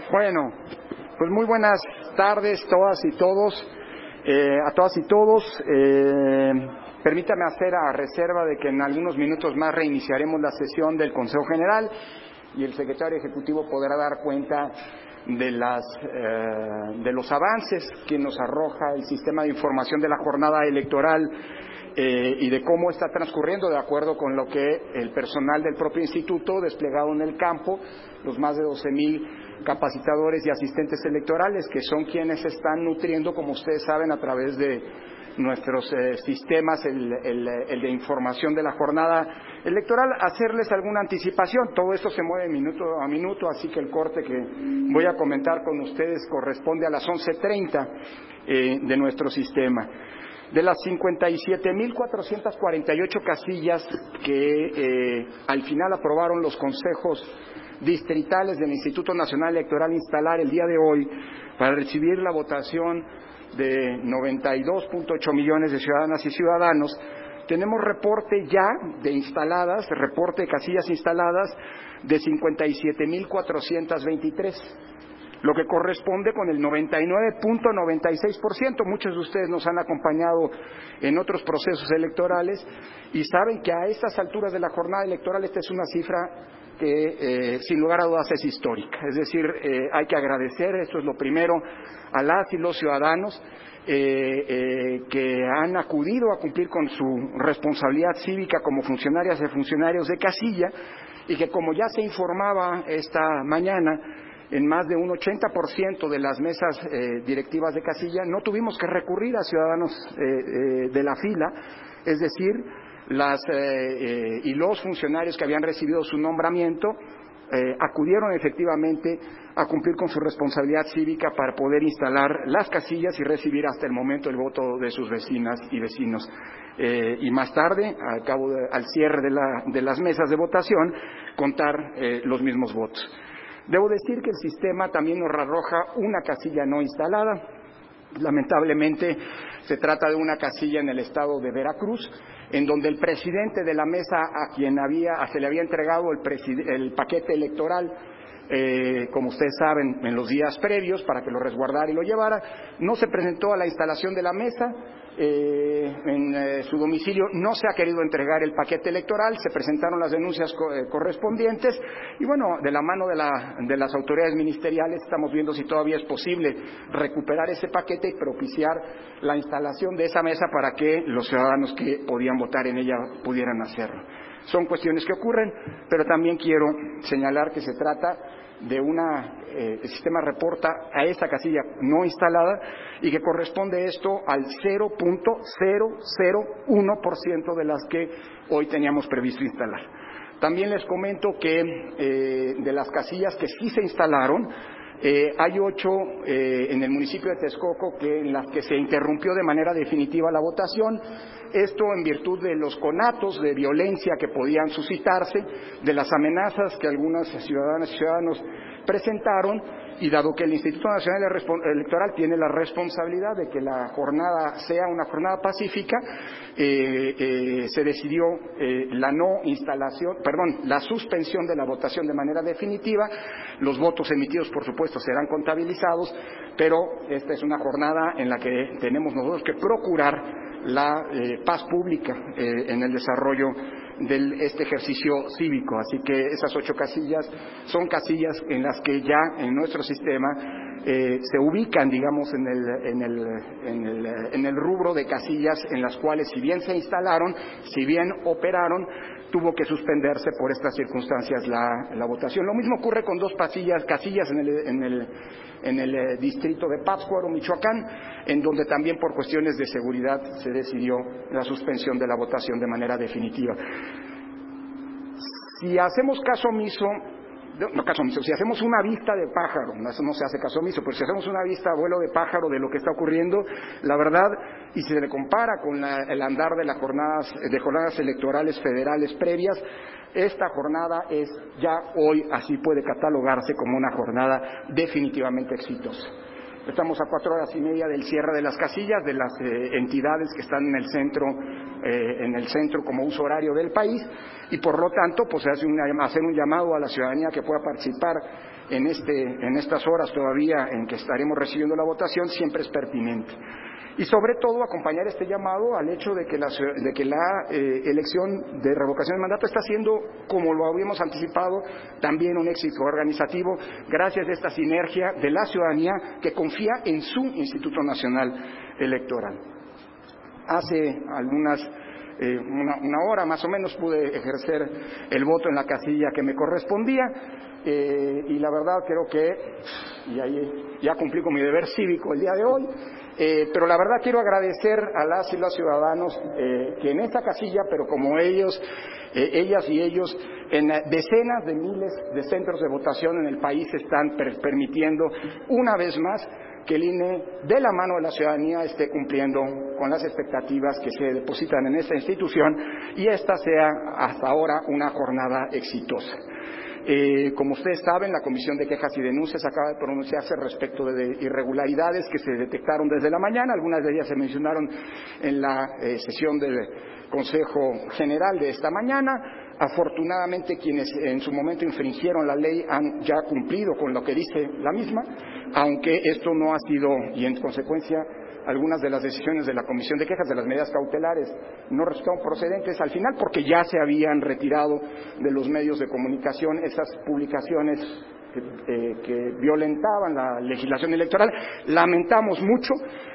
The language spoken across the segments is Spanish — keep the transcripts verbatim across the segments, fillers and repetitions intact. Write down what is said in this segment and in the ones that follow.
Bueno, pues muy buenas tardes todas y todos, eh, a todas y todos. Eh, permítame hacer a reserva de que en algunos minutos más reiniciaremos la sesión del Consejo General y el secretario ejecutivo podrá dar cuenta de las eh, de los avances que nos arroja el sistema de información de la jornada electoral eh, y de cómo está transcurriendo de acuerdo con lo que el personal del propio instituto desplegado en el campo, los más de doce mil capacitadores y asistentes electorales, que son quienes están nutriendo, como ustedes saben, a través de nuestros eh, sistemas, el, el, el de información de la jornada electoral, hacerles alguna anticipación. Todo esto se mueve minuto a minuto, así que el corte que voy a comentar con ustedes corresponde a las once treinta eh, de nuestro sistema. De las cincuenta y siete mil cuatrocientas cuarenta y ocho casillas que eh, al final aprobaron los consejos distritales del Instituto Nacional Electoral instalar el día de hoy para recibir la votación de noventa y dos punto ocho millones de ciudadanas y ciudadanos, tenemos reporte ya de instaladas, reporte de casillas instaladas de cincuenta y siete mil cuatrocientas veintitrés, lo que corresponde con el noventa y nueve punto noventa y seis por ciento. Muchos de ustedes nos han acompañado en otros procesos electorales y saben que a estas alturas de la jornada electoral esta es una cifra que eh, sin lugar a dudas es histórica. Es decir, eh, hay que agradecer, esto es lo primero, a las y los ciudadanos eh, eh, que han acudido a cumplir con su responsabilidad cívica como funcionarias y funcionarios de casilla y que, como ya se informaba esta mañana, en más de un ochenta por ciento de las mesas eh, directivas de casilla no tuvimos que recurrir a ciudadanos eh, eh, de la fila, es decir, las eh, eh, y los funcionarios que habían recibido su nombramiento eh, acudieron efectivamente a cumplir con su responsabilidad cívica para poder instalar las casillas y recibir hasta el momento el voto de sus vecinas y vecinos. Eh, y más tarde, al cabo de, al cierre de, la, de las mesas de votación, contar eh, los mismos votos. Debo decir que el sistema también nos arroja una casilla no instalada. Lamentablemente se trata de una casilla en el estado de Veracruz, en donde el presidente de la mesa, a quien había, a se le había entregado el, el paquete electoral, eh, como ustedes saben, en los días previos, para que lo resguardara y lo llevara, no se presentó a la instalación de la mesa. Eh, en eh, su domicilio no se ha querido entregar el paquete electoral, se presentaron las denuncias co eh, correspondientes y bueno, de la mano de, la, de las autoridades ministeriales estamos viendo si todavía es posible recuperar ese paquete y propiciar la instalación de esa mesa para que los ciudadanos que podían votar en ella pudieran hacerlo. Son cuestiones que ocurren, pero también quiero señalar que se trata de una, eh, el sistema reporta a esta casilla no instalada y que corresponde esto al cero punto cero cero uno por ciento de las que hoy teníamos previsto instalar. También les comento que eh, de las casillas que sí se instalaron, eh, hay ocho eh, en el municipio de Texcoco que, en las que se interrumpió de manera definitiva la votación. Esto en virtud de los conatos de violencia que podían suscitarse, de las amenazas que algunas ciudadanas y ciudadanos presentaron, y dado que el Instituto Nacional Electoral tiene la responsabilidad de que la jornada sea una jornada pacífica, eh, eh, se decidió eh, la no instalación, perdón, la suspensión de la votación de manera definitiva. Los votos emitidos, por supuesto, serán contabilizados, pero esta es una jornada en la que tenemos nosotros que procurar la eh, paz pública eh, en el desarrollo de este ejercicio cívico. Así que esas ocho casillas son casillas en las que ya en nuestro sistema eh, se ubican, digamos, en el, en, el, en, el, en el rubro de casillas en las cuales, si bien se instalaron, si bien operaron, tuvo que suspenderse por estas circunstancias la, la votación. Lo mismo ocurre con dos casillas, casillas en el, en el, en el eh, distrito de Pátzcuaro, Michoacán, en donde también por cuestiones de seguridad se decidió la suspensión de la votación de manera definitiva. Si hacemos caso omiso, no caso omiso, si hacemos una vista de pájaro, no, eso no se hace caso omiso, pero si hacemos una vista a vuelo de pájaro de lo que está ocurriendo, la verdad, y si se le compara con la, el andar de las jornadas, de jornadas electorales federales previas, esta jornada es ya hoy, así puede catalogarse como una jornada definitivamente exitosa. Estamos a cuatro horas y media del cierre de las casillas de las eh, entidades que están en el centro, eh, en el centro como uso horario del país, y por lo tanto, pues se hace un, hacer un llamado a la ciudadanía que pueda participar en, este, en estas horas todavía en que estaremos recibiendo la votación, siempre es pertinente. Y sobre todo acompañar este llamado al hecho de que la, de que la eh, elección de revocación de mandato está siendo, como lo habíamos anticipado, también un éxito organizativo gracias a esta sinergia de la ciudadanía que confía en su Instituto Nacional Electoral. Hace algunas eh, una, una hora más o menos pude ejercer el voto en la casilla que me correspondía eh, y la verdad creo que y ahí ya cumplí con mi deber cívico el día de hoy. Eh, pero la verdad quiero agradecer a las y los ciudadanos eh, que en esta casilla, pero como ellos, eh, ellas y ellos, en decenas de miles de centros de votación en el país están per permitiendo una vez más que el I N E, de la mano de la ciudadanía, esté cumpliendo con las expectativas que se depositan en esta institución y esta sea hasta ahora una jornada exitosa. Eh, como ustedes saben, la Comisión de Quejas y Denuncias acaba de pronunciarse respecto de irregularidades que se detectaron desde la mañana. Algunas de ellas se mencionaron en la eh, sesión del Consejo General de esta mañana. Afortunadamente, quienes en su momento infringieron la ley han ya cumplido con lo que dice la misma, aunque esto no ha sido, y en consecuencia, algunas de las decisiones de la Comisión de Quejas, de las medidas cautelares, no resultaron procedentes al final porque ya se habían retirado de los medios de comunicación esas publicaciones que, eh, que violentaban la legislación electoral. Lamentamos mucho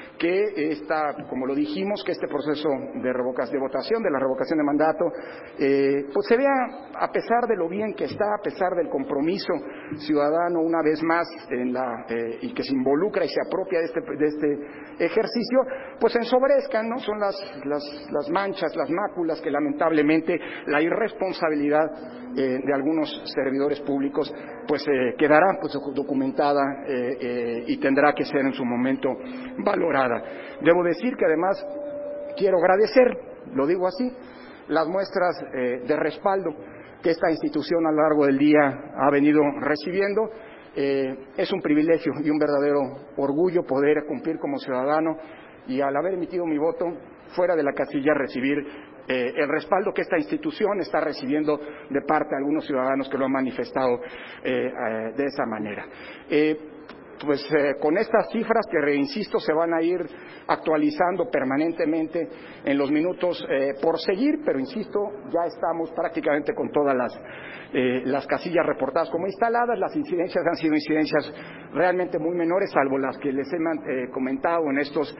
que esta, como lo dijimos, que este proceso de revocación, de votación, de la revocación de mandato, eh, pues se vea, a pesar de lo bien que está, a pesar del compromiso ciudadano una vez más en la, eh, y que se involucra y se apropia de este, de este ejercicio, pues ensobrezcan, ¿no? Son las, las, las manchas, las máculas que lamentablemente la irresponsabilidad eh, de algunos servidores públicos pues eh, quedará pues documentada eh, eh, y tendrá que ser en su momento valorada. Debo decir que además quiero agradecer, lo digo así, las muestras eh, de respaldo que esta institución a lo largo del día ha venido recibiendo. Eh, es un privilegio y un verdadero orgullo poder cumplir como ciudadano y al haber emitido mi voto fuera de la casilla recibir eh, el respaldo que esta institución está recibiendo de parte de algunos ciudadanos que lo han manifestado eh, eh, de esa manera. Eh, Pues eh, con estas cifras que, reinsisto, se van a ir actualizando permanentemente en los minutos eh, por seguir, pero insisto, ya estamos prácticamente con todas las, eh, las casillas reportadas como instaladas. Las incidencias han sido incidencias realmente muy menores, salvo las que les he eh, comentado en estos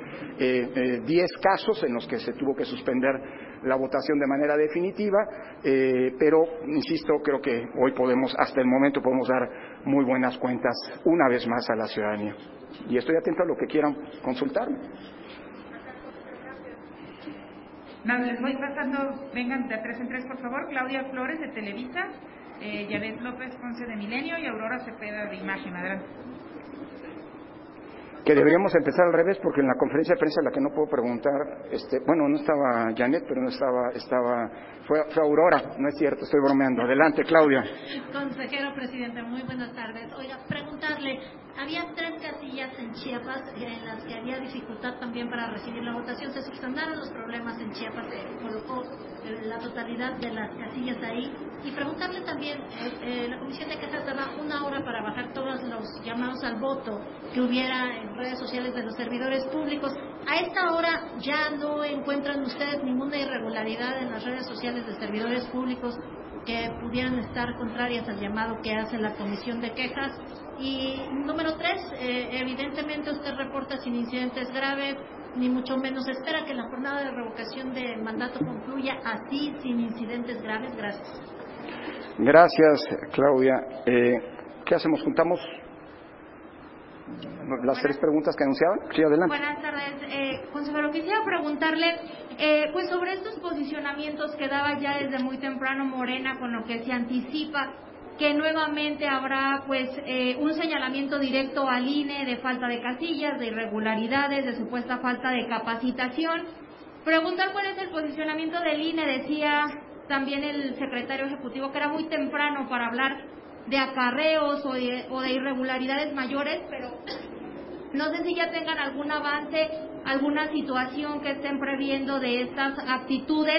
diez eh, eh, casos en los que se tuvo que suspender la votación de manera definitiva, eh, pero, insisto, creo que hoy podemos, hasta el momento, podemos dar muy buenas cuentas una vez más a la ciudadanía. Y estoy atento a lo que quieran consultarme. No, les voy pasando, vengan de tres en tres, por favor. Claudia Flores, de Televisa, eh, Yaret López Ponce, de Milenio, y Aurora Cepeda, de Imagen. Adelante. Que deberíamos empezar al revés, porque en la conferencia de prensa a la que no puedo preguntar, este, bueno, no estaba Janet, pero no estaba, estaba, fue, fue Aurora, no es cierto, estoy bromeando. Adelante, Claudia. Consejero presidente, muy buenas tardes. Oiga, preguntarle, había tres casillas en Chiapas en las que había dificultad también para recibir la votación. Se subsanaron los problemas en Chiapas, se colocó la totalidad de las casillas ahí. Y preguntarle también, eh, eh, la Comisión de Quejas daba una hora para bajar todos los llamados al voto que hubiera en redes sociales de los servidores públicos. A esta hora ya no encuentran ustedes ninguna irregularidad en las redes sociales de servidores públicos que pudieran estar contrarias al llamado que hace la Comisión de Quejas. Y número tres, eh, evidentemente usted reporta sin incidentes graves, ni mucho menos espera que la jornada de revocación de mandato concluya así, sin incidentes graves. Gracias. Gracias, Claudia. Eh, ¿Qué hacemos? ¿Juntamos las buenas, tres preguntas que anunciaban? Sí, adelante. Buenas tardes. Eh, consejero, quisiera preguntarle eh, pues sobre estos posicionamientos que daba ya desde muy temprano Morena, con lo que se anticipa que nuevamente habrá pues eh, un señalamiento directo al I N E de falta de casillas, de irregularidades, de supuesta falta de capacitación. Preguntar cuál es el posicionamiento del I N E. Decía también el secretario ejecutivo que era muy temprano para hablar de acarreos o de, o de irregularidades mayores, pero no sé si ya tengan algún avance, alguna situación que estén previendo de estas actitudes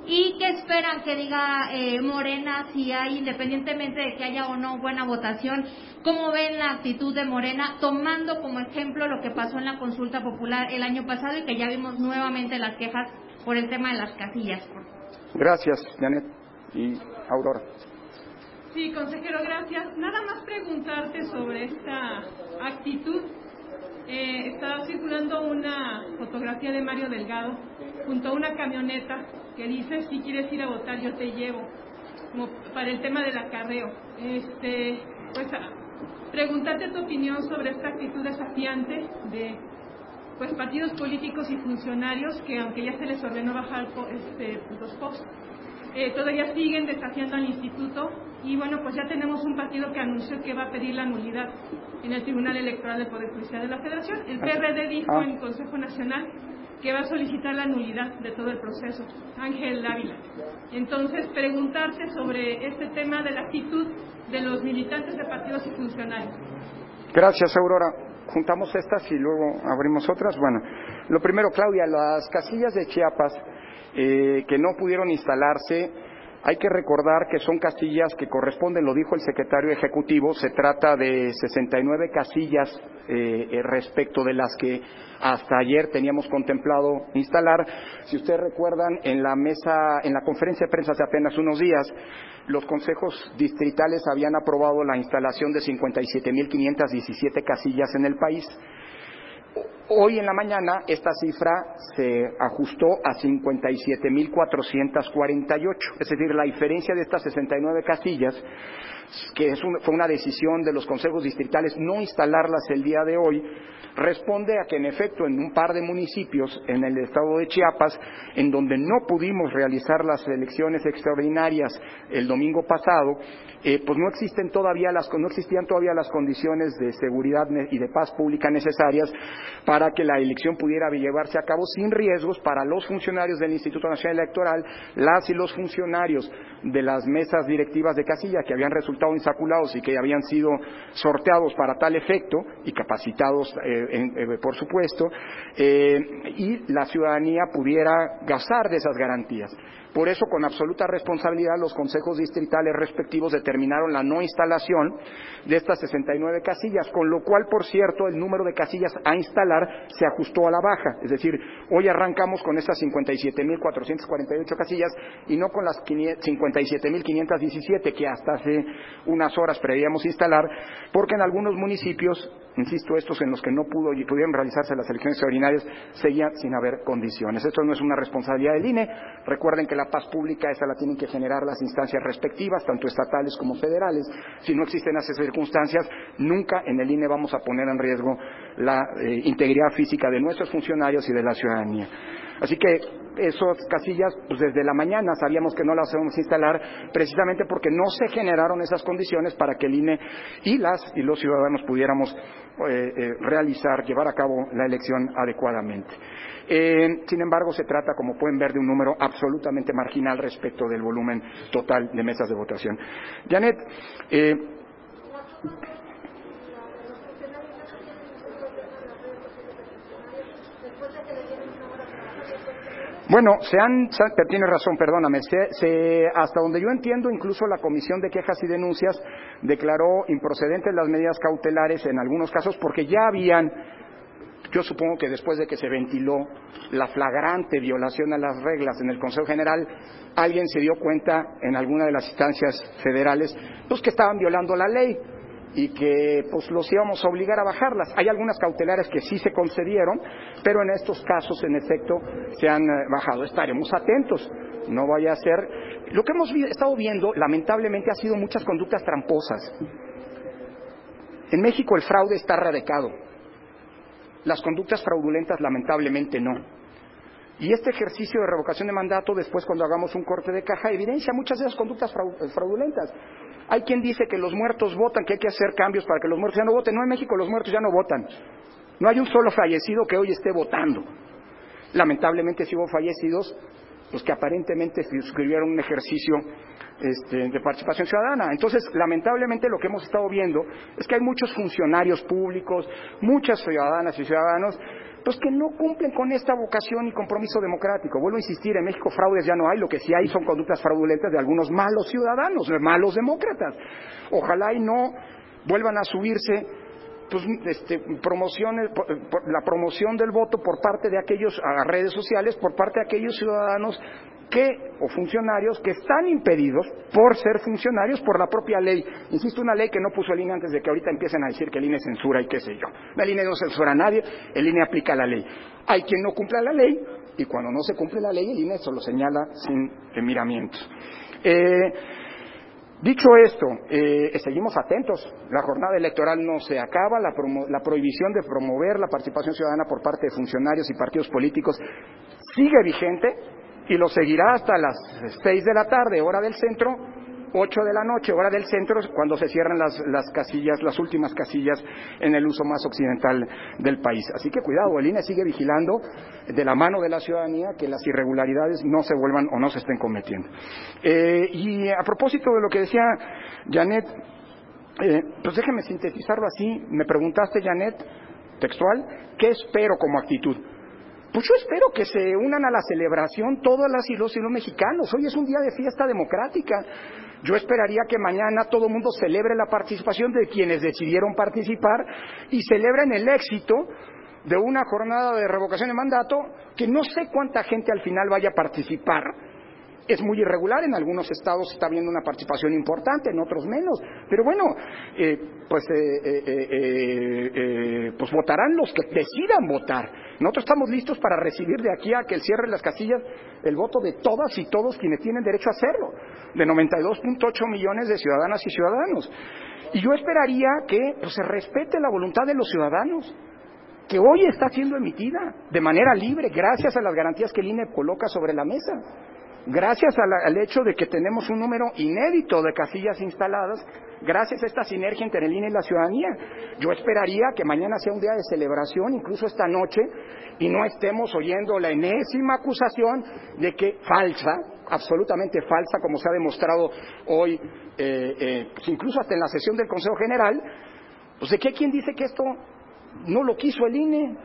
¿Y qué esperan que diga eh, Morena si hay, independientemente de que haya o no buena votación, cómo ven la actitud de Morena, tomando como ejemplo lo que pasó en la consulta popular el año pasado y que ya vimos nuevamente las quejas por el tema de las casillas? Gracias, Janet y Aurora. Sí, consejero, gracias. Nada más preguntarte sobre esta actitud. Eh, está circulando una fotografía de Mario Delgado junto a una camioneta que dice: si quieres ir a votar yo te llevo, como para el tema del acarreo. Este, pues a, preguntarte tu opinión sobre esta actitud desafiante de pues partidos políticos y funcionarios que, aunque ya se les ordenó bajar este, los posts, eh, todavía siguen desafiando al instituto. Y bueno, pues ya tenemos un partido que anunció que va a pedir la nulidad en el Tribunal Electoral del Poder Judicial de la Federación. El P R D dijo ah. en el Consejo Nacional que va a solicitar la nulidad de todo el proceso. Ángel Ávila. Entonces, preguntarte sobre este tema de la actitud de los militantes de partidos y funcionarios. Gracias, Aurora. Juntamos estas y luego abrimos otras. Bueno, lo primero, Claudia, las casillas de Chiapas eh, que no pudieron instalarse, hay que recordar que son casillas que corresponden, lo dijo el secretario ejecutivo, se trata de sesenta y nueve casillas eh, eh, respecto de las que hasta ayer teníamos contemplado instalar. Si ustedes recuerdan, en la mesa, en la conferencia de prensa hace apenas unos días, los consejos distritales habían aprobado la instalación de cincuenta y siete mil quinientas diecisiete casillas en el país. Hoy en la mañana esta cifra se ajustó a cincuenta y siete mil cuatrocientas cuarenta y ocho, es decir, la diferencia de estas sesenta y nueve casillas, que es un, fue una decisión de los consejos distritales no instalarlas el día de hoy, responde a que en efecto en un par de municipios en el estado de Chiapas, en donde no pudimos realizar las elecciones extraordinarias el domingo pasado, eh, pues no existen todavía las no existían todavía las condiciones de seguridad y de paz pública necesarias para que la elección pudiera llevarse a cabo sin riesgos para los funcionarios del Instituto Nacional Electoral, las y los funcionarios de las mesas directivas de casilla que habían resultado insaculados y que habían sido sorteados para tal efecto y capacitados eh, en, eh, por supuesto, eh, y la ciudadanía pudiera gozar de esas garantías. Por eso, con absoluta responsabilidad, los consejos distritales respectivos determinaron la no instalación de estas sesenta y nueve casillas, con lo cual, por cierto, el número de casillas a instalar se ajustó a la baja. Es decir, hoy arrancamos con esas cincuenta y siete mil cuatrocientas cuarenta y ocho casillas y no con las cincuenta y siete mil quinientas diecisiete que hasta hace unas horas prevíamos instalar, porque en algunos municipios, insisto, estos en los que no pudo y pudieron realizarse las elecciones extraordinarias, seguían sin haber condiciones. Esto no es una responsabilidad del I N E. Recuerden que la paz pública esa la tienen que generar las instancias respectivas, tanto estatales como federales. Si no existen esas circunstancias, nunca en el I N E vamos a poner en riesgo la eh, integridad física de nuestros funcionarios y de la ciudadanía. Así que esas casillas, pues desde la mañana sabíamos que no las íbamos a instalar, precisamente porque no se generaron esas condiciones para que el I N E y las y los ciudadanos pudiéramos eh, eh, realizar, llevar a cabo la elección adecuadamente. Eh, sin embargo, se trata, como pueden ver, de un número absolutamente marginal respecto del volumen total de mesas de votación. Janet, eh, Bueno, se han, se, tienes razón, perdóname, se, se, hasta donde yo entiendo, incluso la Comisión de Quejas y Denuncias declaró improcedentes las medidas cautelares en algunos casos porque ya habían, yo supongo que después de que se ventiló la flagrante violación a las reglas en el Consejo General, alguien se dio cuenta en alguna de las instancias federales, pues que estaban violando la ley y que pues los íbamos a obligar a bajarlas. Hay algunas cautelares que sí se concedieron, pero en estos casos, en efecto, se han eh, bajado. Estaremos atentos, no vaya a ser. Lo que hemos vi- estado viendo, lamentablemente, ha sido muchas conductas tramposas. En México el fraude está erradicado. Las conductas fraudulentas, lamentablemente, no. Y este ejercicio de revocación de mandato, después cuando hagamos un corte de caja, evidencia muchas de esas conductas fraudulentas. Hay quien dice que los muertos votan, que hay que hacer cambios para que los muertos ya no voten. No, en México los muertos ya no votan. No hay un solo fallecido que hoy esté votando. Lamentablemente sí hubo fallecidos pues que aparentemente suscribieron un ejercicio este, de participación ciudadana. Entonces, lamentablemente lo que hemos estado viendo es que hay muchos funcionarios públicos, muchas ciudadanas y ciudadanos, pues que no cumplen con esta vocación y compromiso democrático. Vuelvo a insistir, en México fraudes ya no hay, lo que sí hay son conductas fraudulentas de algunos malos ciudadanos, de malos demócratas. Ojalá y no vuelvan a subirse pues este, promociones, la promoción del voto por parte de aquellos, a redes sociales, por parte de aquellos ciudadanos que, o funcionarios que están impedidos por ser funcionarios por la propia ley. Insisto, una ley que no puso el I N E antes de que ahorita empiecen a decir que el I N E censura y qué sé yo. El I N E no censura a nadie, el I N E aplica la ley. Hay quien no cumple la ley y cuando no se cumple la ley el I N E solo señala sin eh, miramientos. Eh, Dicho esto, eh, seguimos atentos. La jornada electoral no se acaba, la, promo la prohibición de promover la participación ciudadana por parte de funcionarios y partidos políticos sigue vigente y lo seguirá hasta las seis de la tarde, hora del centro, ocho de la noche, hora del centro, cuando se cierran las, las casillas, las últimas casillas en el uso más occidental del país. Así que cuidado, el I N E sigue vigilando de la mano de la ciudadanía que las irregularidades no se vuelvan o no se estén cometiendo. Eh, y a propósito de lo que decía Janet, eh, pues déjeme sintetizarlo así. Me preguntaste, Janet, textual, ¿qué espero como actitud? Pues yo espero que se unan a la celebración todas las y los y los mexicanos. Hoy es un día de fiesta democrática. Yo esperaría que mañana todo el mundo celebre la participación de quienes decidieron participar y celebren el éxito de una jornada de revocación de mandato que no sé cuánta gente al final vaya a participar. Es muy irregular, en algunos estados está habiendo una participación importante, en otros menos, pero bueno, eh, pues, eh, eh, eh, eh, pues votarán los que decidan votar. Nosotros estamos listos para recibir de aquí a que el cierre de las casillas el voto de todas y todos quienes tienen derecho a hacerlo, de noventa y dos punto ocho millones de ciudadanas y ciudadanos. Y yo esperaría que pues, se respete la voluntad de los ciudadanos, que hoy está siendo emitida de manera libre, gracias a las garantías que el I N E coloca sobre la mesa. Gracias a la, al hecho de que tenemos un número inédito de casillas instaladas, gracias a esta sinergia entre el I N E y la ciudadanía. Yo esperaría que mañana sea un día de celebración, incluso esta noche, y no estemos oyendo la enésima acusación de que falsa, absolutamente falsa, como se ha demostrado hoy, eh, eh, incluso hasta en la sesión del Consejo General, pues de que hay quien dice que esto no lo quiso el I N E.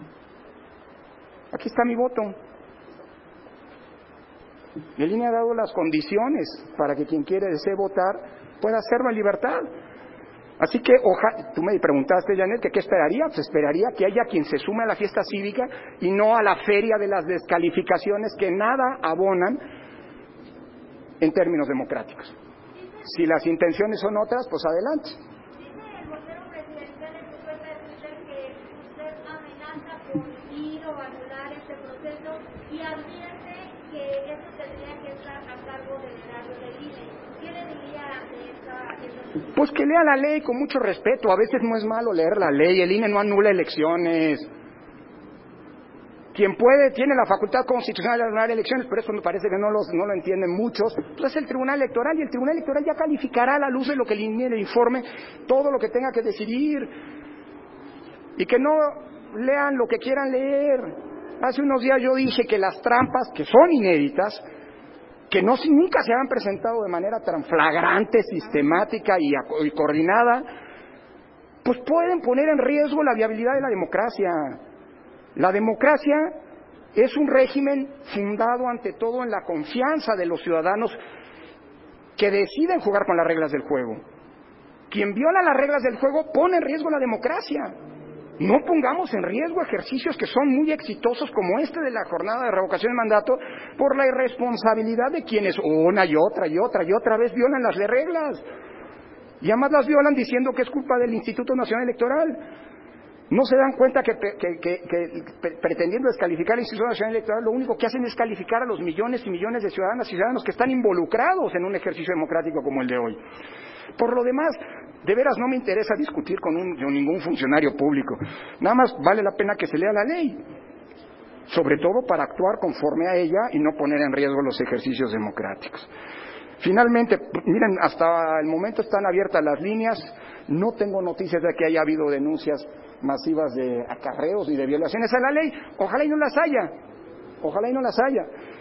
Aquí está mi voto. El I N E ha dado las condiciones para que quien quiere desee votar pueda hacerlo en libertad. Así que, ojalá, tú me preguntaste, Janet, que qué esperaría. Pues esperaría que haya quien se sume a la fiesta cívica y no a la feria de las descalificaciones que nada abonan en términos democráticos. Si las intenciones son otras, pues adelante. Dice el vocero presidencial en su cuenta de Twitter que usted amenaza por ir o anular este proceso y advierte que esto tendría que estar a cargo del erario del I N E. ¿Qué le diría ante esa, esa Pues que lea la ley con mucho respeto. A veces no es malo leer la ley. El I N E no anula elecciones. Quien puede, tiene la facultad constitucional de anular elecciones, pero eso me parece que no, los, no lo entienden muchos, pues es el Tribunal Electoral, y el Tribunal Electoral ya calificará a la luz de lo que el I N E le informe todo lo que tenga que decidir. Y que no lean lo que quieran leer. Hace unos días yo dije que las trampas, que son inéditas, que no, nunca se han presentado de manera tan flagrante, sistemática y, y coordinada, pues pueden poner en riesgo la viabilidad de la democracia. La democracia es un régimen fundado ante todo en la confianza de los ciudadanos que deciden jugar con las reglas del juego. Quien viola las reglas del juego pone en riesgo la democracia. No pongamos en riesgo ejercicios que son muy exitosos como este de la jornada de revocación de mandato por la irresponsabilidad de quienes una y otra y otra y otra vez violan las reglas. Y además las violan diciendo que es culpa del Instituto Nacional Electoral. No se dan cuenta que, que, que, que, que pretendiendo descalificar el Instituto Nacional Electoral, lo único que hacen es calificar a los millones y millones de ciudadanas y ciudadanos que están involucrados en un ejercicio democrático como el de hoy. Por lo demás, de veras no me interesa discutir con, un, con ningún funcionario público. Nada más vale la pena que se lea la ley, sobre todo para actuar conforme a ella y no poner en riesgo los ejercicios democráticos. Finalmente, miren, hasta el momento están abiertas las líneas. No tengo noticias de que haya habido denuncias masivas de acarreos y de violaciones a la ley. Ojalá y no las haya. Ojalá y no las haya.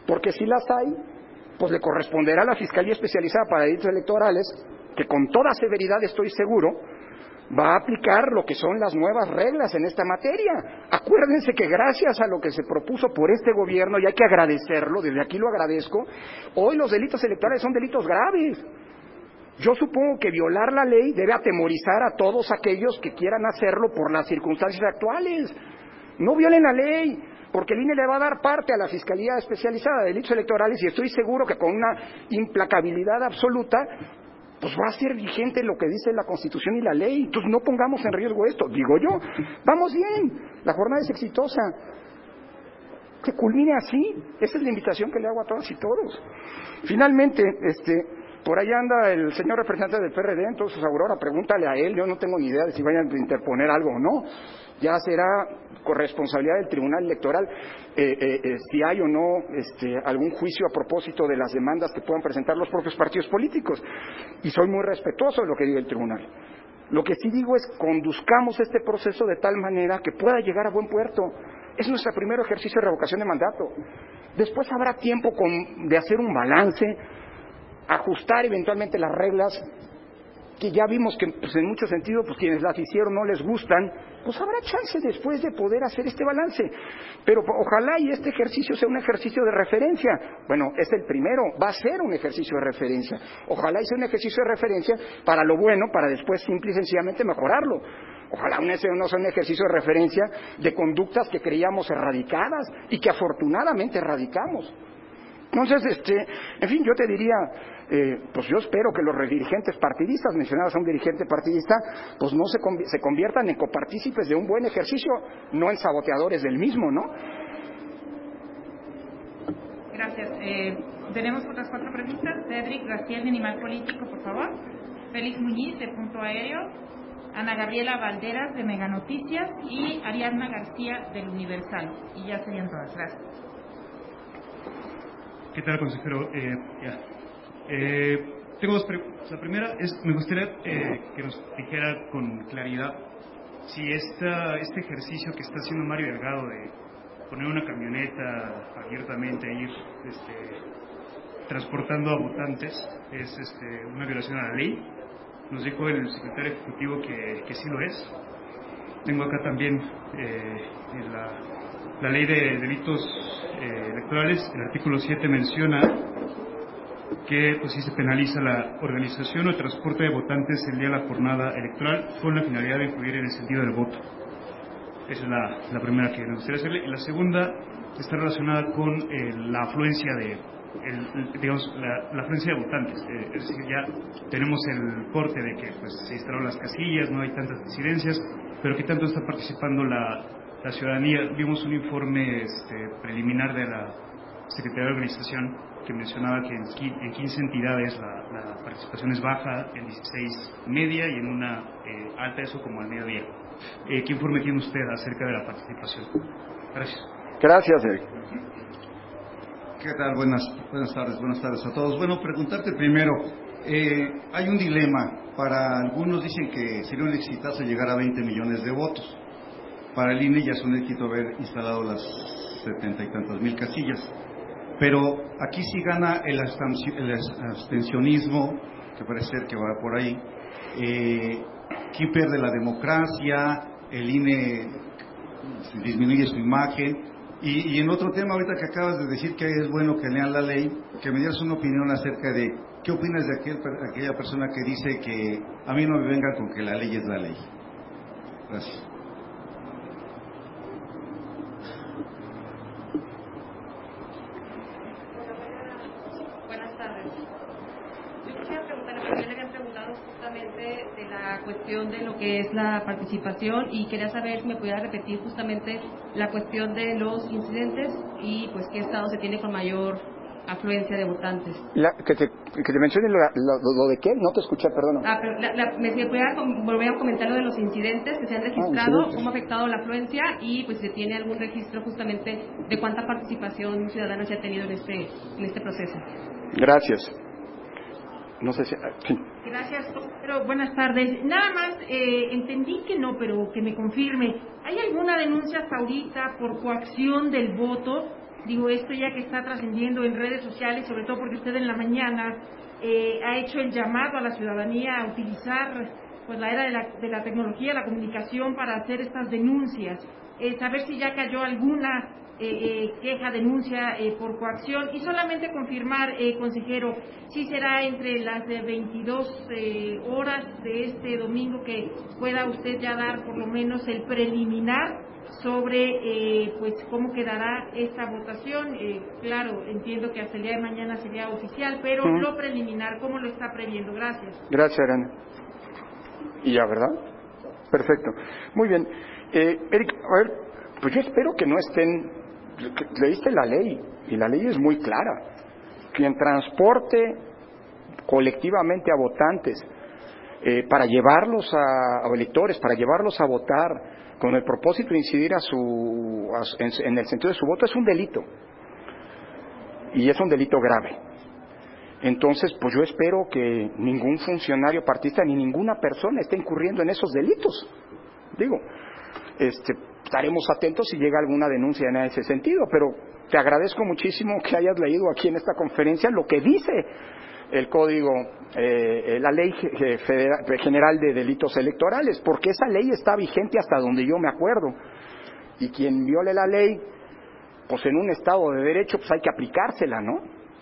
porque si las hay, pues le corresponderá a la Fiscalía Especializada para Delitos Electorales, que con toda severidad estoy seguro, va a aplicar lo que son las nuevas reglas en esta materia. Acuérdense que gracias a lo que se propuso por este gobierno, y hay que agradecerlo, desde aquí lo agradezco, hoy los delitos electorales son delitos graves. Yo supongo que violar la ley debe atemorizar a todos aquellos que quieran hacerlo por las circunstancias actuales. No violen la ley, porque el I N E le va a dar parte a la Fiscalía Especializada de Delitos Electorales y estoy seguro que con una implacabilidad absoluta pues va a ser vigente lo que dice la Constitución y la ley. Entonces no pongamos en riesgo esto, digo yo. Vamos bien, la jornada es exitosa, que culmine así. Esa es la invitación que le hago a todas y todos. Finalmente, este por ahí anda el señor representante del P R D, entonces Aurora, pregúntale a él, yo no tengo ni idea de si vayan a interponer algo o no, ya será corresponsabilidad del Tribunal Electoral eh, eh, eh, si hay o no este, algún juicio a propósito de las demandas que puedan presentar los propios partidos políticos, y soy muy respetuoso de lo que diga el Tribunal. Lo que sí digo es conduzcamos este proceso de tal manera que pueda llegar a buen puerto. Es nuestro primer ejercicio de revocación de mandato. Después habrá tiempo con, de hacer un balance, ajustar eventualmente las reglas, que ya vimos que pues, en muchos sentidos pues quienes las hicieron no les gustan, pues habrá chance después de poder hacer este balance. Pero ojalá y este ejercicio sea un ejercicio de referencia. Bueno, es el primero, va a ser un ejercicio de referencia. Ojalá y sea un ejercicio de referencia para lo bueno, para después simple y sencillamente mejorarlo. Ojalá no sea un ejercicio de referencia de conductas que creíamos erradicadas y que afortunadamente erradicamos. Entonces, este, en fin, yo te diría, eh, pues yo espero que los dirigentes partidistas, mencionados a un dirigente partidista, pues no se, conv se conviertan en copartícipes de un buen ejercicio, no en saboteadores del mismo, ¿no? Gracias. Eh, tenemos otras cuatro preguntas. Cedric García, de Animal Político, por favor. Félix Muñiz, de Punto Aéreo. Ana Gabriela Valderas, de Mega Noticias. Y Ariadna García, del Universal. Y ya serían todas. Gracias. ¿Qué tal, consejero? Eh, ya. eh, tengo dos preguntas. La primera es, me gustaría eh, que nos dijera con claridad si esta, este ejercicio que está haciendo Mario Delgado de poner una camioneta abiertamente e ir este, transportando a votantes es este, una violación a la ley. Nos dijo el secretario ejecutivo que, que sí lo es. Tengo acá también eh, la, la ley de delitos eh, electorales. El artículo siete menciona que pues, sí se penaliza la organización o el transporte de votantes el día de la jornada electoral con la finalidad de influir en el sentido del voto. Esa es la, la primera que me gustaría hacerle. Y la segunda está relacionada con eh, la afluencia de el, digamos, la, la afluencia de votantes. Eh, es decir, ya tenemos el corte de que pues, se instalaron las casillas, no hay tantas incidencias, pero ¿qué tanto está participando la, la ciudadanía? Vimos un informe este, preliminar de la Secretaría de Organización que mencionaba que en, en quince entidades la, la participación es baja, en dieciséis media y en una eh, alta, eso como al mediodía. Eh, ¿Qué informe tiene usted acerca de la participación? Gracias. Gracias, Eric. ¿Qué tal? Buenas, buenas tardes, buenas tardes a todos. Bueno, preguntarte primero, eh, hay un dilema. Para algunos dicen que sería un exitazo llegar a veinte millones de votos. Para el I N E ya es un éxito haber instalado las setenta y tantas mil casillas. Pero aquí sí gana el abstencionismo, que parece ser que va por ahí. Eh, ¿Quién pierde la democracia? El I N E disminuye su imagen. Y, y en otro tema, ahorita que acabas de decir que es bueno que lean la ley, que me dieras una opinión acerca de qué opinas de aquel, aquella persona que dice que a mí no me vengan con que la ley es la ley. Gracias. Buenas tardes. Yo quisiera preguntarle, porque ya le habían preguntado justamente de la cuestión de lo que es la participación y quería saber si me pudiera repetir justamente la cuestión de los incidentes y pues qué estado se tiene con mayor afluencia de votantes. La, que, te, que te mencione lo, lo, lo de qué, no te escuché, perdón. Ah, pero la, la, me, me pudiera volver a comentar lo de los incidentes que se han registrado, ah, cómo ha afectado la afluencia y pues si tiene algún registro justamente de cuánta participación ciudadana se ha tenido en este, en este proceso. Gracias. No sé si... Sí. Gracias, pero buenas tardes. Nada más, eh, entendí que no, pero que me confirme. ¿Hay alguna denuncia hasta ahorita por coacción del voto Digo, esto ya que está trascendiendo en redes sociales, sobre todo porque usted en la mañana eh, ha hecho el llamado a la ciudadanía a utilizar pues la era de la, de la tecnología, la comunicación para hacer estas denuncias. Eh, saber si ya cayó alguna eh, eh, queja, denuncia eh, por coacción, y solamente confirmar, eh, consejero, si será entre las de veintidós eh, horas de este domingo que pueda usted ya dar por lo menos el preliminar sobre eh, pues cómo quedará esta votación. Eh, claro, entiendo que hasta el día de mañana sería oficial, pero uh-huh. lo preliminar, ¿cómo lo está previendo? Gracias. Gracias, Arana. Y ya, ¿verdad? Perfecto. Muy bien. Eh, Eric, a ver, pues yo espero que no estén... Leíste la ley, y la ley es muy clara. Quien transporte colectivamente a votantes eh, para llevarlos a, a electores, para llevarlos a votar, con el propósito de incidir a su, a, en, en el sentido de su voto, es un delito. Y es un delito grave. Entonces, pues yo espero que ningún funcionario partidista ni ninguna persona esté incurriendo en esos delitos. Digo, este, estaremos atentos si llega alguna denuncia en ese sentido, pero te agradezco muchísimo que hayas leído aquí en esta conferencia lo que dice el Código, eh, la Ley Federal, General de Delitos Electorales, porque esa ley está vigente hasta donde yo me acuerdo. Y quien viole la ley, pues en un Estado de Derecho, pues hay que aplicársela, ¿no?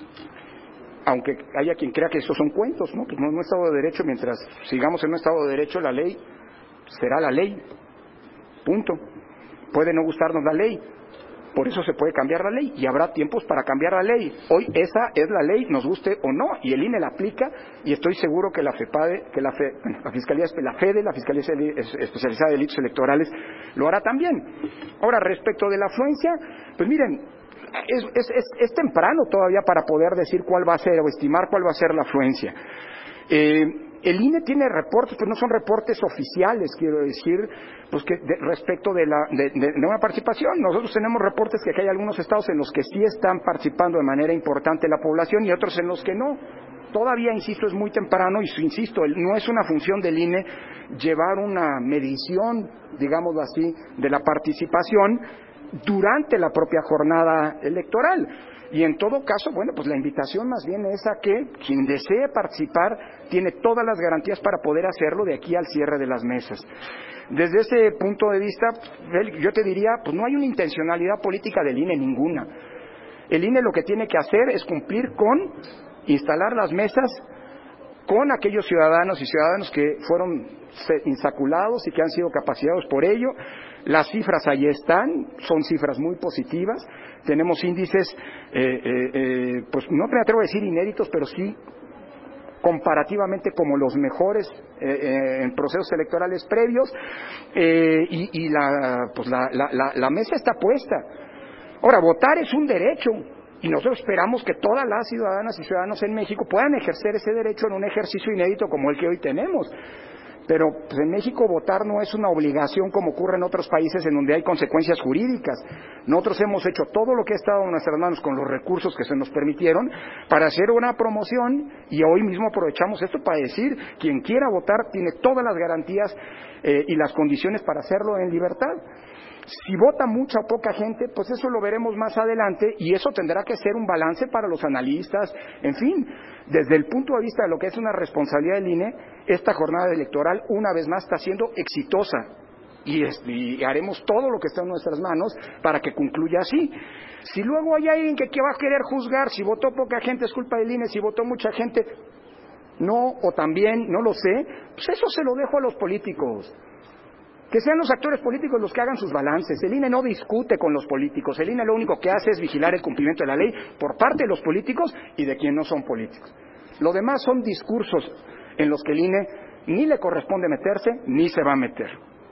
Aunque haya quien crea que esos son cuentos, ¿no? Pues no, en un Estado de Derecho, mientras sigamos en un Estado de Derecho, la ley será la ley. Punto. Puede no gustarnos la ley, por eso se puede cambiar la ley, y habrá tiempos para cambiar la ley. Hoy esa es la ley, nos guste o no, y el I N E la aplica, y estoy seguro que la FEPADE, que la, Fe, la Fiscalía, la FEDE, la Fiscalía Especializada de Delitos Electorales, lo hará también. Ahora, respecto de la afluencia, pues miren, es, es, es, es temprano todavía para poder decir cuál va a ser, o estimar cuál va a ser la afluencia. Eh, El I N E tiene reportes, pues no son reportes oficiales, quiero decir, pues que de, respecto de, la, de, de, de una participación. Nosotros tenemos reportes que hay algunos estados en los que sí están participando de manera importante la población y otros en los que no. Todavía, insisto, es muy temprano y, insisto, no es una función del I N E llevar una medición, digámoslo así, de la participación durante la propia jornada electoral. Y en todo caso, bueno, pues la invitación más bien es a que quien desee participar tiene todas las garantías para poder hacerlo de aquí al cierre de las mesas. Desde ese punto de vista, yo te diría, pues no hay una intencionalidad política del I N E, ninguna. El I N E lo que tiene que hacer es cumplir con instalar las mesas con aquellos ciudadanos y ciudadanos que fueron insaculados y que han sido capacitados por ello. Las cifras ahí están, son cifras muy positivas. Tenemos índices, eh, eh, eh, pues no me atrevo a decir inéditos, pero sí comparativamente como los mejores eh, eh, en procesos electorales previos, eh, y, y la, pues la, la, la, la mesa está puesta. Ahora, votar es un derecho, y nosotros esperamos que todas las ciudadanas y ciudadanos en México puedan ejercer ese derecho en un ejercicio inédito como el que hoy tenemos. Pero pues, en México votar no es una obligación como ocurre en otros países en donde hay consecuencias jurídicas. Nosotros hemos hecho todo lo que ha estado en nuestras manos con los recursos que se nos permitieron para hacer una promoción, y hoy mismo aprovechamos esto para decir, quien quiera votar tiene todas las garantías eh, y las condiciones para hacerlo en libertad. Si vota mucha o poca gente, pues eso lo veremos más adelante, y eso tendrá que ser un balance para los analistas. En fin, desde el punto de vista de lo que es una responsabilidad del I N E, esta jornada electoral una vez más está siendo exitosa, y, es, y haremos todo lo que está en nuestras manos para que concluya así. Si luego hay alguien que, que va a querer juzgar si votó poca gente es culpa del I N E, si votó mucha gente no, o también no lo sé, pues eso se lo dejo a los políticos. Que sean los actores políticos los que hagan sus balances. El I N E no discute con los políticos. El I N E lo único que hace es vigilar el cumplimiento de la ley por parte de los políticos y de quienes no son políticos. Lo demás son discursos en los que el I N E ni le corresponde meterse ni se va a meter.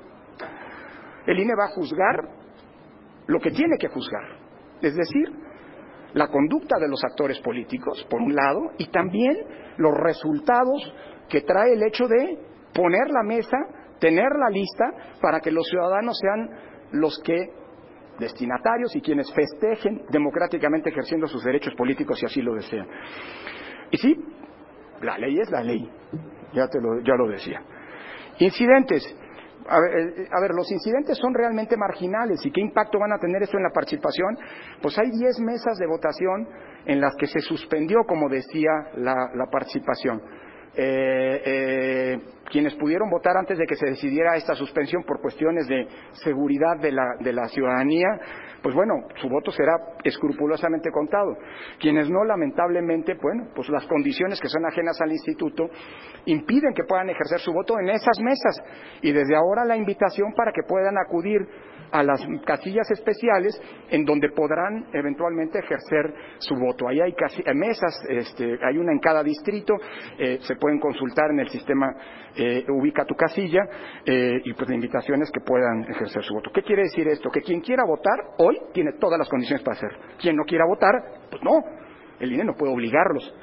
El I N E va a juzgar lo que tiene que juzgar, es decir, la conducta de los actores políticos, por un lado, y también los resultados que trae el hecho de poner la mesa, tener la lista para que los ciudadanos sean los que, destinatarios y quienes festejen democráticamente ejerciendo sus derechos políticos si así lo desean. Y sí, la ley es la ley, ya, te lo, ya lo decía. Incidentes. A ver, a ver, los incidentes son realmente marginales. ¿Y qué impacto van a tener esto en la participación? Pues hay diez mesas de votación en las que se suspendió, como decía, la, la participación. Eh, eh, quienes pudieron votar antes de que se decidiera esta suspensión por cuestiones de seguridad de la, de la ciudadanía, pues bueno, su voto será escrupulosamente contado. Quienes no, lamentablemente, bueno, pues las condiciones que son ajenas al instituto impiden que puedan ejercer su voto en esas mesas. Y desde ahora la invitación para que puedan acudir a las casillas especiales en donde podrán eventualmente ejercer su voto. Ahí hay casi, mesas, este, hay una en cada distrito, eh, se pueden consultar en el sistema eh, Ubica tu casilla, eh, y pues la invitación es que puedan ejercer su voto. ¿Qué quiere decir esto? Que quien quiera votar hoy tiene todas las condiciones para hacerlo. Quien no quiera votar, pues no, el I N E no puede obligarlos.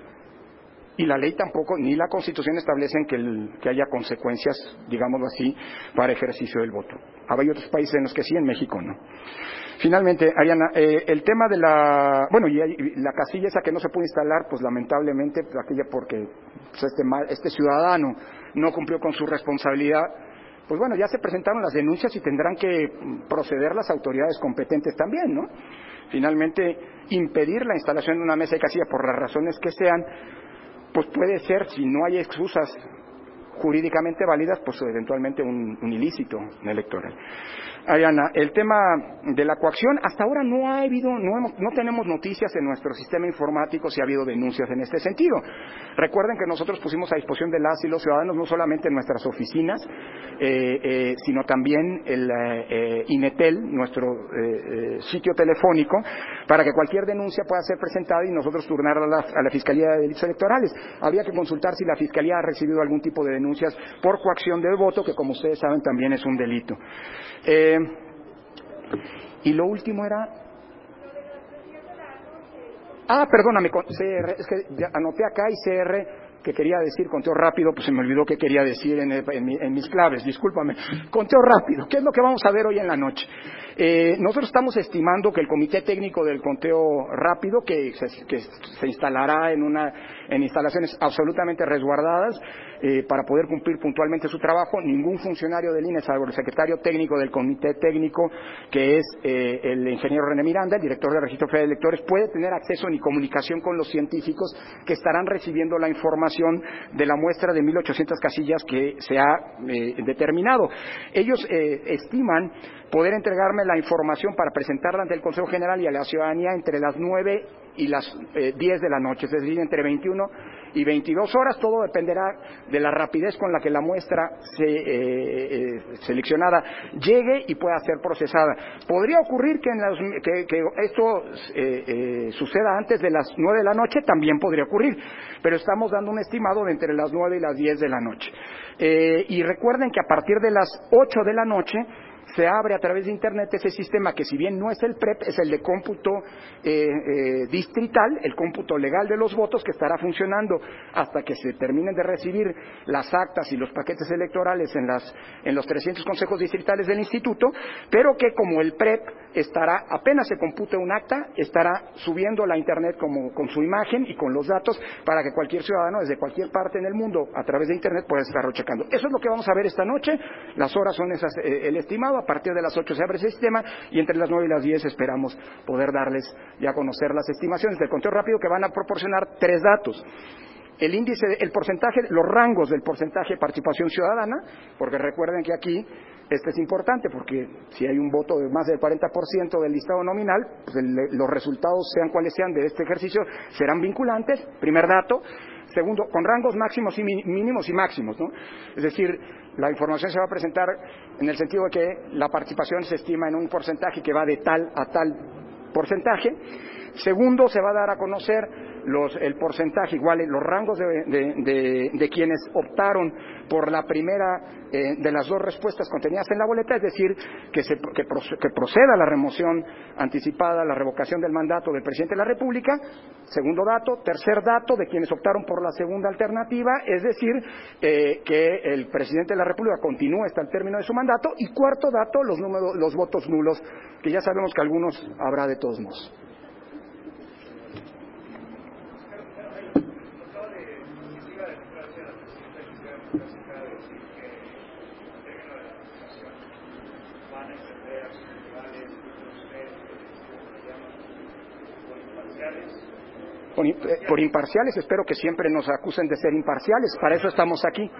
Y la ley tampoco, ni la Constitución establecen que, el, que haya consecuencias, digámoslo así, para ejercicio del voto. Hay otros países en los que sí, en México no. Finalmente, Ariana, eh, el tema de la, bueno, y, hay, y la casilla esa que no se puede instalar, pues lamentablemente, pues, aquella porque pues, este, este ciudadano no cumplió con su responsabilidad, pues bueno, ya se presentaron las denuncias y tendrán que proceder las autoridades competentes también, ¿no? Finalmente, impedir la instalación de una mesa de casilla por las razones que sean, pues puede ser, si no hay excusas jurídicamente válidas, pues eventualmente un, un ilícito electoral. Ariana, el tema de la coacción, hasta ahora no ha habido, no, hemos, no tenemos noticias en nuestro sistema informático si ha habido denuncias en este sentido. Recuerden que nosotros pusimos a disposición de las y los ciudadanos no solamente en nuestras oficinas, eh, eh, sino también el eh, INETEL, nuestro eh, eh, sitio telefónico, para que cualquier denuncia pueda ser presentada y nosotros turnarla a la, a la Fiscalía de Delitos Electorales. Habría que consultar si la Fiscalía ha recibido algún tipo de denuncias por coacción del voto, que como ustedes saben también es un delito. Eh, y lo último era... Ah, perdóname, C R, es que ya anoté acá y C R, que quería decir conteo rápido, pues se me olvidó qué quería decir en, el, en, mi, en mis claves, discúlpame. Conteo rápido, ¿qué es lo que vamos a ver hoy en la noche? Eh, nosotros estamos estimando que el comité técnico del conteo rápido, que se, que se instalará en, una, en instalaciones absolutamente resguardadas, eh, para poder cumplir puntualmente su trabajo, ningún funcionario del I N E, salvo el secretario técnico del comité técnico, que es eh, el ingeniero René Miranda, el director del Registro Federal de Electores, puede tener acceso ni comunicación con los científicos que estarán recibiendo la información de la muestra de mil ochocientas casillas que se ha eh, determinado. Ellos eh, estiman poder entregarme la información para presentarla ante el Consejo General y a la ciudadanía entre las nueve y las eh, diez de la noche, es decir, entre veintiuna y veintidós horas. Todo dependerá de la rapidez con la que la muestra se, eh, eh, seleccionada llegue y pueda ser procesada. Podría ocurrir que, en las, que, que esto eh, eh, suceda antes de las nueve de la noche, también podría ocurrir, pero estamos dando un estimado de entre las nueve y las diez de la noche. Eh, y recuerden que a partir de las ocho de la noche se abre a través de Internet ese sistema que, si bien no es el P R E P, es el de cómputo eh, eh, distrital, el cómputo legal de los votos, que estará funcionando hasta que se terminen de recibir las actas y los paquetes electorales en, las, en los trescientos consejos distritales del instituto, pero que como el P R E P estará, apenas se compute un acta, estará subiendo a la Internet como, con su imagen y con los datos para que cualquier ciudadano desde cualquier parte en el mundo a través de Internet pueda estarlo checando. Eso es lo que vamos a ver esta noche. Las horas son esas, eh, el estimado. A partir de las ocho se abre ese sistema y entre las nueve y las diez esperamos poder darles ya a conocer las estimaciones del conteo rápido, que van a proporcionar tres datos. El índice, el porcentaje, los rangos del porcentaje de participación ciudadana, porque recuerden que aquí este es importante, porque si hay un voto de más del cuarenta por ciento del listado nominal, pues el, los resultados, sean cuales sean, de este ejercicio, serán vinculantes, primer dato. Segundo, con rangos máximos y mínimos y máximos, ¿no? Es decir, la información se va a presentar en el sentido de que la participación se estima en un porcentaje que va de tal a tal porcentaje. Segundo, se va a dar a conocer los, el porcentaje, igual los rangos de, de, de, de quienes optaron por la primera eh, de las dos respuestas contenidas en la boleta, es decir, que, se, que, que proceda la remoción anticipada, la revocación del mandato del presidente de la República. Segundo dato. Tercer dato, de quienes optaron por la segunda alternativa, es decir, eh, que el presidente de la República continúe hasta el término de su mandato. Y cuarto dato, los, números, los votos nulos, que ya sabemos que algunos habrá de todos modos. van a ejercer acciones legales contra ustedes, como le llaman, por imparciales. Por, eh, por imparciales, espero que siempre nos acusen de ser imparciales, para eso estamos aquí.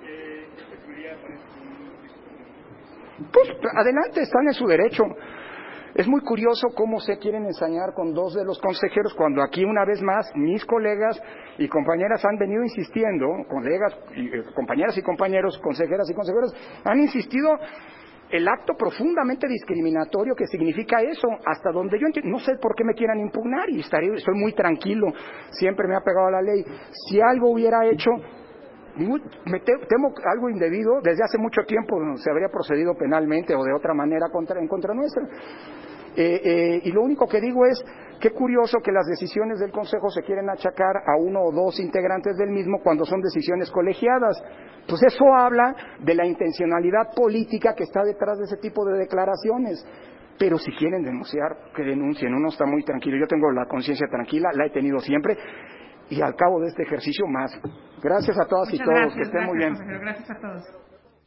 Pues adelante, están en su derecho. Es muy curioso cómo se quieren ensañar con dos de los consejeros cuando aquí una vez más mis colegas y compañeras han venido insistiendo, colegas, y, eh, compañeras y compañeros, consejeras y consejeros, han insistido el acto profundamente discriminatorio que significa eso, hasta donde yo entiendo, no sé por qué me quieran impugnar y estaré, estoy muy tranquilo, siempre me ha pegado a la ley. Si algo hubiera hecho, muy, me te, temo algo indebido, desde hace mucho tiempo se habría procedido penalmente o de otra manera contra, en contra nuestra. Eh, eh, y lo único que digo es, qué curioso que las decisiones del Consejo se quieren achacar a uno o dos integrantes del mismo cuando son decisiones colegiadas. Pues eso habla de la intencionalidad política que está detrás de ese tipo de declaraciones. Pero si quieren denunciar, que denuncien, uno está muy tranquilo. Yo tengo la conciencia tranquila, la he tenido siempre, y al cabo de este ejercicio más. Gracias a todas Muchas y todos, gracias, que estén gracias, muy bien. Consejero, gracias a todos.